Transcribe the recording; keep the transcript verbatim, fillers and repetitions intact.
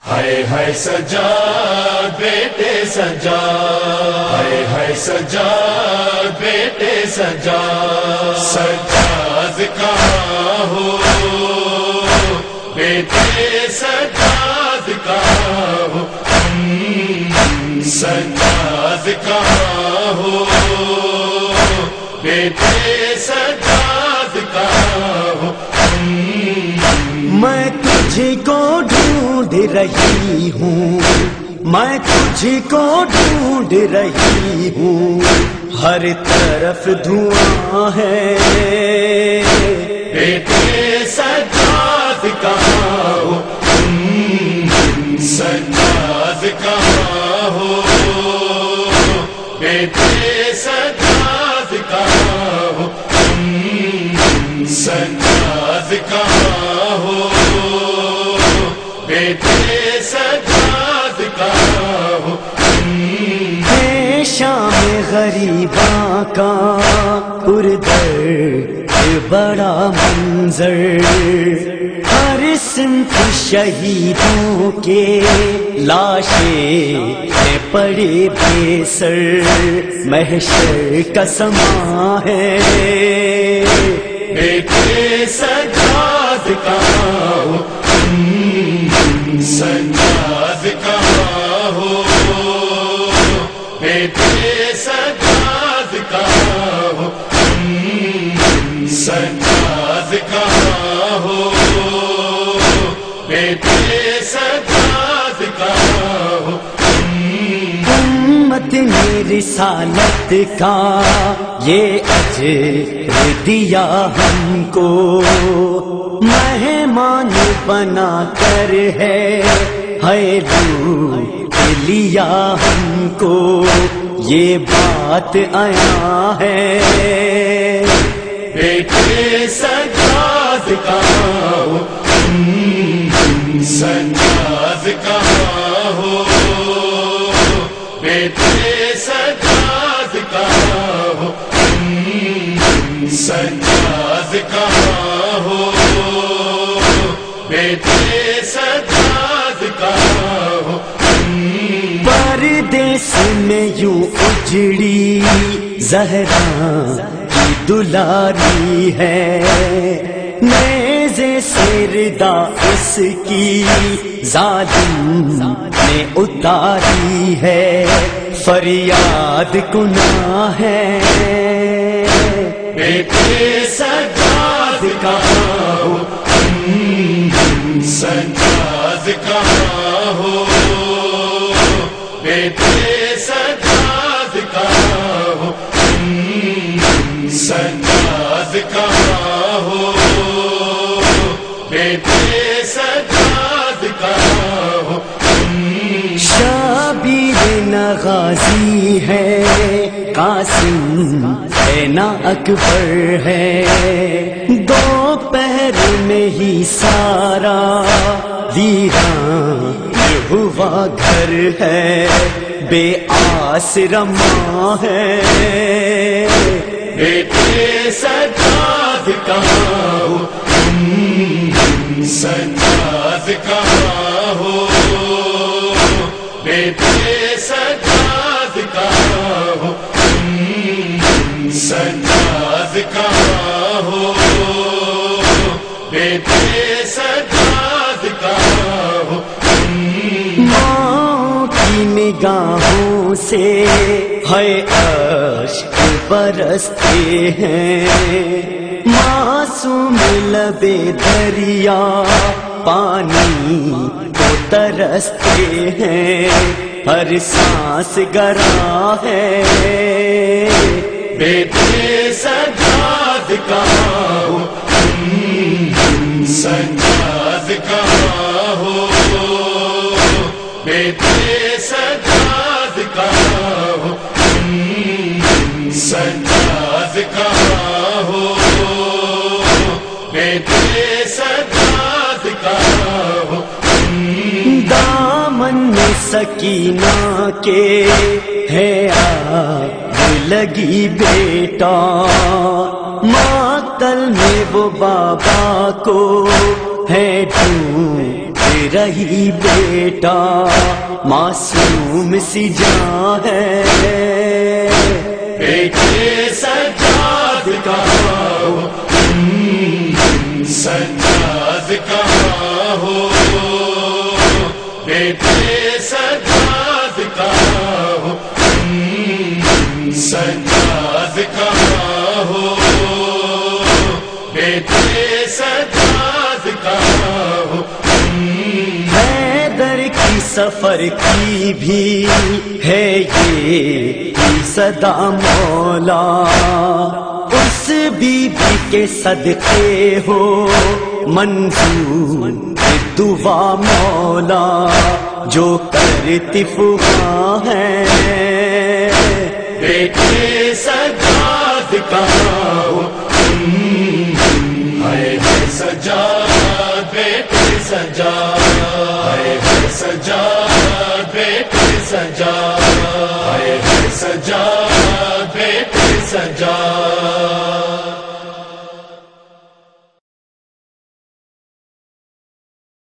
ہائے ہائے سجاد بیٹے سجاد، ہائے ہائے سجاد بیٹے سجاد، سجاد کہاں ہو بیٹے سجاد کہاں ہو، سجاد کہاں ہو بیٹے سجاد کہاں ہو، میں تجھ کو ڈھونڈ رہی ہوں، میں تجھ کو ڈھونڈ رہی ہوں، ہر طرف دھواں ہے، بیٹے سجاد کہاں ہو، سجاد کہاں ہو بیٹے سجاد کہاں ہو، سجاد کہاں ہو بیٹے سجاد کہاں ہو، ہے شام غریباں کا پردرد بڑا منظر، ہر سمت شہیدوں کے لاشیں ہیں پڑے بے سر، محشر کا سماں ہے، بیٹے سجاد کہاں ہو، سجاد کہاں ہو بیٹے سجاد کہاں ہو، سجاد کہاں ہو بیٹے سجاد کہاں ہو، امت نے رسالت کا یہ اجر دیا ہم کو، مہمان بنا کر ہے ہے لوٹ لیا ہم کو، یہ بات آیا ہے، بیٹے سجاد کہاں ہو، سجاد کہاں ہو بیٹے سجاد کہاں ہو، سجاد کہاں ہو بیٹے سجاد کہاں ہو، پردیس میں یوں اجڑی زہرا کی دلاری ہے، نیزے سے ردا اس کی ظالم نے اتاری ہے، فریاد گناہ ہے، بیٹے سجاد کہاں ہو، سجاد کہاں ہو بیٹے سجاد کہاں ہو، سجاد کہاں ہو بیٹے سجاد کہاں ہو، شابیر نغازی ہے، قاسم ہے نہ اکبر ہے، دو پہر میں ہی سارا ویران ہوا گھر ہے، بے آسرا ماں ہے، بیٹے سجاد کہاں ہو، سجاد کہاں ہو بیٹے سجاد کہاں ہو، سجاد کہاں ہو بیٹے سجاد کہاں ہو، ماں کی نگاہوں سے ہے اشک برستے ہیں، معصوم لبے دریا پانی کو ترستے ہیں، ہر سانس گراں ہے، بیٹے سجاد کہاں ہو، سجاد کہاں ہو بیٹے سجاد کہاں ہو، سجاد کہاں ہو بیٹے سجاد کہاں ہو، دامن میں سکینہ کے ہے آگ لگی بیٹا، ماتل میں وہ بابا کو ہے ڈھونڈ رہی بیٹا معصوم سی جان ہے، بیٹے سجاد کہاں ہو، سجاد کہاں ہو، بیٹے سجاد کہاں ہو، سجاد کہاں ہو، بیٹے سجاد کہاں ہو۔ حیدر کی سفر کی بھی ہے یہ صدا مولا، اس بی بی کے صدقے ہو منظور دعا مولا، جو کرتی فغاں ہے، بیٹے سجاد کہاں ہو، ہائے ہائے سجاد بیٹے سجاد، ہائے ہائے سجاد بیٹے سجاد، ہائے ہائے سجاد بیٹے سجاد۔